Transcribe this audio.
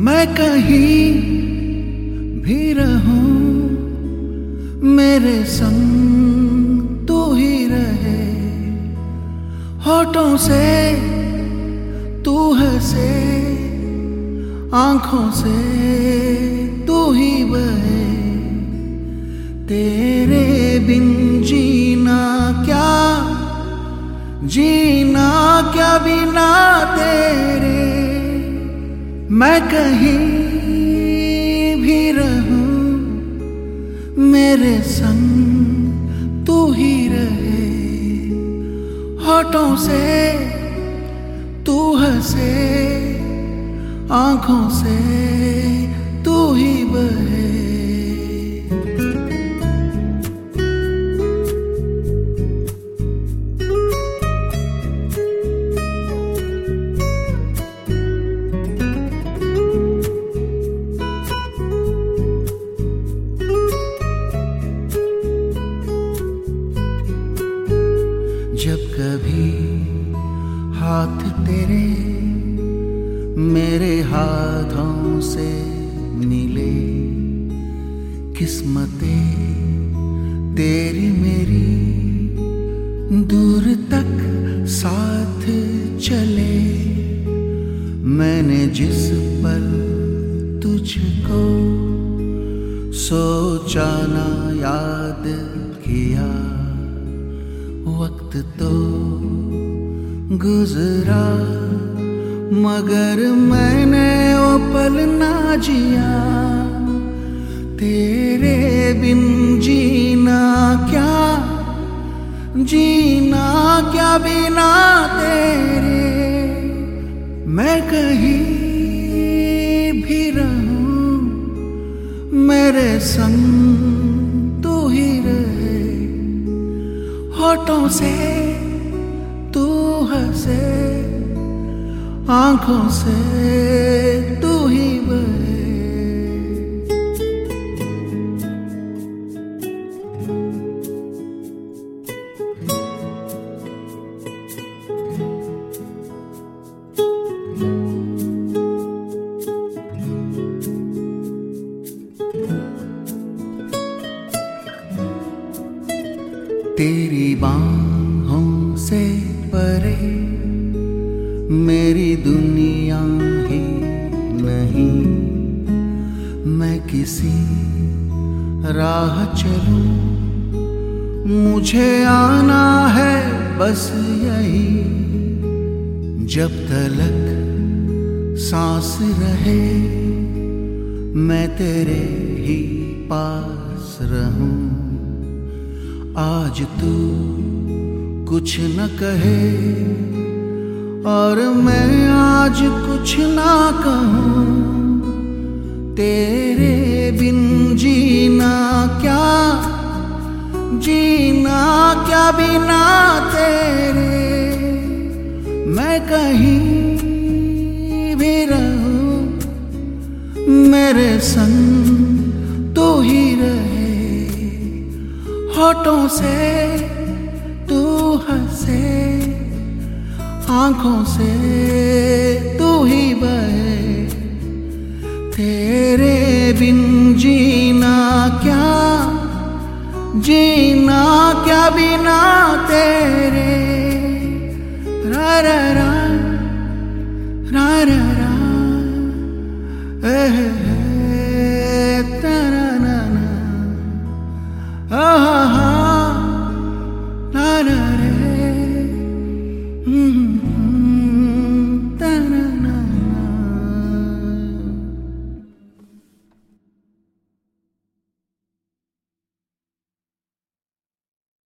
मैं कहीं भी रहूं मेरे संग तू ही रहे। होठों से तू हंसे, आंखों से तू ही बहे। तेरे बिन जीना क्या बिना तेरे। मैं कहीं भी रहूं मेरे संग तू ही रहे। होठों से तू हंसे, आंखों से तू ही बहे। जब कभी हाथ तेरे मेरे हाथों से मिले, किस्मतें तेरी मेरी दूर तक साथ चले। मैंने जिस पल तुझको सोचा ना याद किया, वक्त तो गुजरा मगर मैंने वो पल ना जिया। तेरे बिन जीना क्या बिना तेरे। मैं कहीं भी रहूं मेरे संग तू ही रहे। होठों से तू हंसे, आंखों से तू ही बहे। तेरी बाहों से परे मेरी दुनिया ही नहीं। मैं किसी राह चलूं, मुझे आना है बस यही। जब तलक सांस रहे मैं तेरे ही पास रहूं। आज तू कुछ न कहे और मैं आज कुछ ना कहूं। तेरे बिन जीना क्या बिना तेरे। मैं कहीं भी रहूं मेरे संग तू ही रहे। होठों से तू हंसे, आंखों से तू ही बहे। तेरे बिन जीना क्या बिना तेरे। रा रा रा रा रा रा,